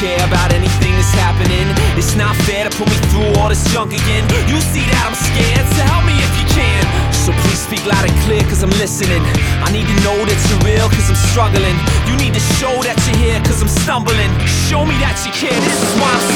care about anything that's happening. It's not fair to put me through all this junk again. You see that I'm scared, so help me if you can. So please speak loud and clear, cause I'm listening. I need to know that you're real, cause I'm struggling. You need to show that you're here, cause I'm stumbling. Show me that you care, this is why I'm